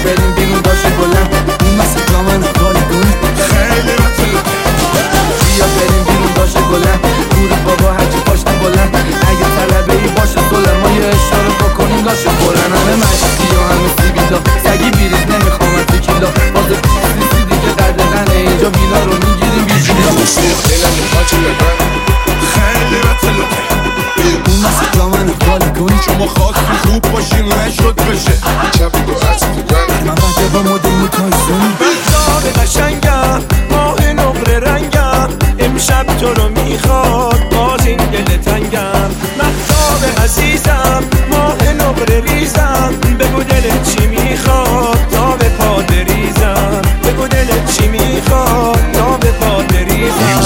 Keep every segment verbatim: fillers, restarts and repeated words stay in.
بریم بیرون باشه بلند اون مسئله من خالی کن خیلی رتله بیا بریم بیرون باشه بلند گور بابا هرچی پاشت بلند اگه طلبه ای باشه سلم ما یه اشاره بکنیم داشه بلند همه مشتی و همه سیبیلا سگی بیریز نمیخوام تو کیلا باز پیسیسی دیگه درد غنه اینجا ویلا رو میگیریم بیشیلا دلم میخواد چه لبن خیلی رتله اون مسئله من خالی کن شما خواستی خوب باشین نشد بشه چپی با عطف من بده با مدل میتایسون بزار قشنگم ماه نقره رنگم امشب تو رو میخواد باز این دل تنگم مهتاب عزیزم ماه نقره ریزم بگو دلت چی میخواد تا به پا بریزم بگو دلت چی میخواد تا به پا بریزم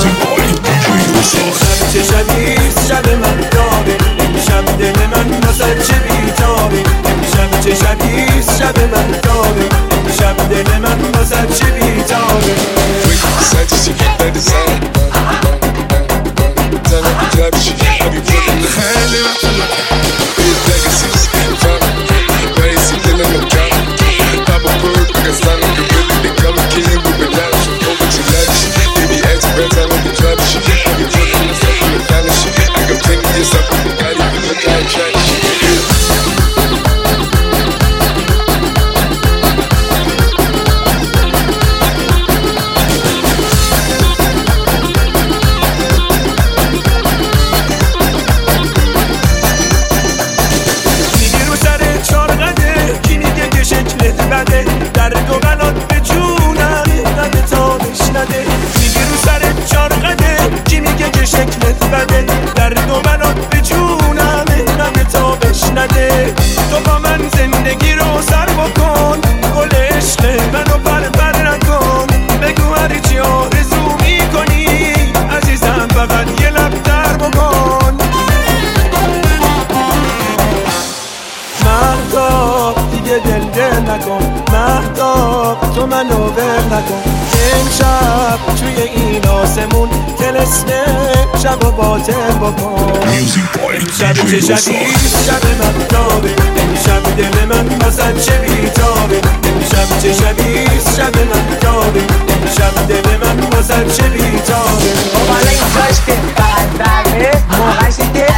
شب چه شبیست شب مهتابه امشب دل من واسه چه بیتابه امشب چه شبیست شب مهتابه امشب دل من واسه چه بیتابه خیلی تو با من زندگی رو سر بکن گل عشق منو پر پر نکن بگو هر چی آرزو میکنی عزیزم فقط یه لب در بکن مهتاب دیگه دل دل نکن مهتاب تو منو ول نکن امشب توی این آسمون تلسمه شب و باطل بکن امشب چه شبیست شب مهتابه امشب دل من واسه چه بیتابه امشب چه شبیست شب مهتابه امشب دل من واسه چه بیتابه خب حالا اینجاش که فقط برمه موقعش که